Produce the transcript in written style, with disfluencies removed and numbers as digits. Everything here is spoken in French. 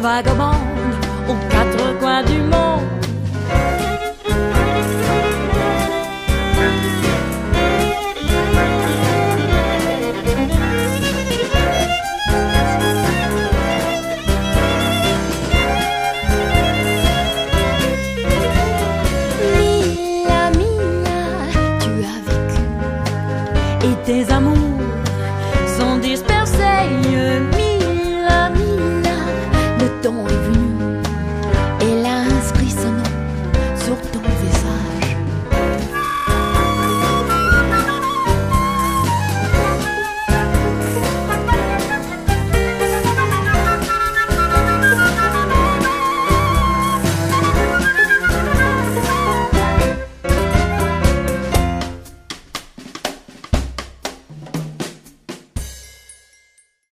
vagabonde aux quatre coins du monde. Mila, Mila, tu as vécu et tes amours sont dispersés. Mila, Mila, le temps